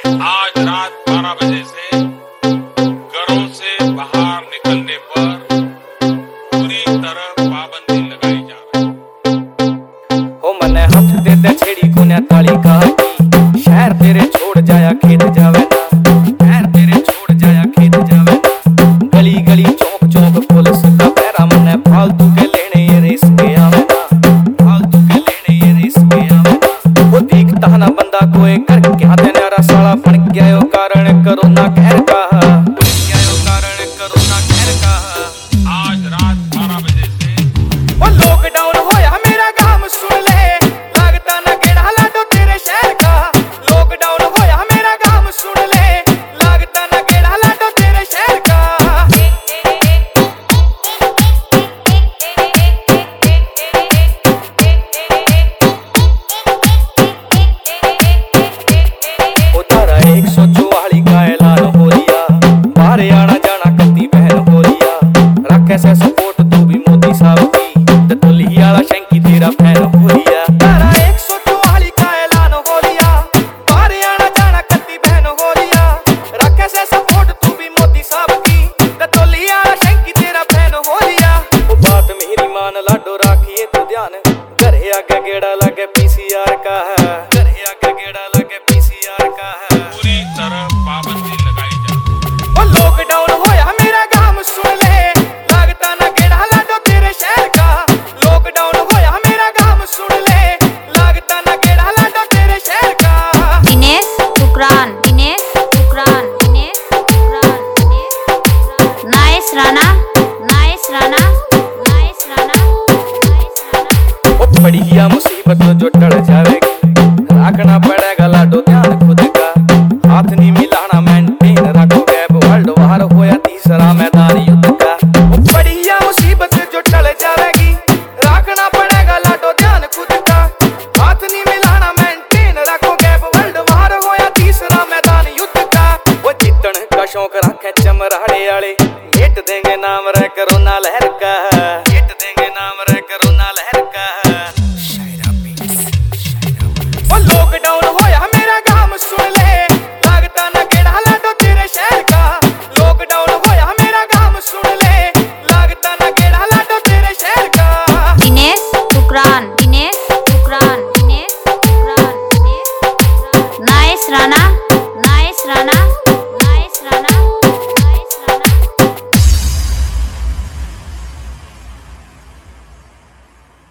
आज रात 12 बजे से घरों से बाहर निकलने पर पूरी तरह पाबंदी लगाई जा रही। हो मने हफ्ते दे छेड़ी कोने ताली काटी, शहर तेरे छोड़ जाया खेत जावे ना, शहर तेरे छोड़ जाया खेत जावे ना। गली गली चौक चौक पुलिस का पहरा, मने फालतू के लेने ये रेस के आवे ना, फालतू के लेने ये रेस के आवे ना। वो दिखता ना बंदा कोई कर क्या दे नारा साला बन गया यो कारण कोरोना कहर का, बन गया यो कारण कोरोना कहर का। आज रात 12 बजे से वो लॉकडाउन होया मेरा गाम सुन ले, लगता ना गेड़ा लाडो तेरे शहर का। लॉकडाउन होया मेरा गाम सुन ले, लगता ना गेड़ा लाडो तेरे शहर का। ओ तारा 144 का ऐलान हो लिया, बाहर आना जाना कत्ती बहन हो लिया। रख ऐसे सपोर्ट तू भी मोदी साहब की, ते तुली वाला शंकी तेरा फैन हो लिया। तारा 144 का ऐलान हो लिया, बाहर आना जाना कत्ती बहन हो लिया। रख ऐसे सपोर्ट तू भी मोदी साहब की, ते तुली वाला शंकी तेरा फैन हो लिया। वो बात मेरी मान लाडो राखिए तू ध्यान, घरे आगे गेड़ा लगे पीसीआर का है, घरे आगे गेड़ा लगे पीसीआर का है। पूरी तरह पाबंदी लगाई जा रही। ओ लॉकडाउन होया मेरा गाम सुन ले, लगता ना गेड़ा लाडो तेरे शहर का। लॉकडाउन होया मेरा गाम सुन ले, लगता ना गेड़ा लाडो तेरे शहर का। Dinesh Ukran, Dinesh Ukran, Dinesh Ukran, Dinesh Ukran. Nice Rana, nice Rana, nice Rana, nice Rana. ओ बढ़िया मुसीबत जो टल जाएगी, रखना पड़ेगा लाडो ध्यान खुद का। हाथ नहीं मिलाना मेंटेन रखो गैप, वर्ल्ड वार होया तीसरा मैदान युद्ध का। ओ बढ़िया मुसीबत जो टल जाएगी, रखना पड़ेगा लाडो ध्यान खुद का। हाथ नहीं मिलाना मेंटेन रखो गैप, वर्ल्ड वार होया तीसरा मैदान युद्ध का। वो जीतन का शौक रखे चमराड़े वाले, हेट देंगे नाम रह कोरोना लहर का, हेट देंगे नाम रह कोरोना लहर का। वो लॉकडाउन होया मेरा गाम सुन ले, लगता ना गेड़ा लाडो तेरे शहर का। लॉकडाउन होया मेरा गाम सुन ले, लगता ना गेड़ा लाडो तेरे शहर का। दिनेश उकरान।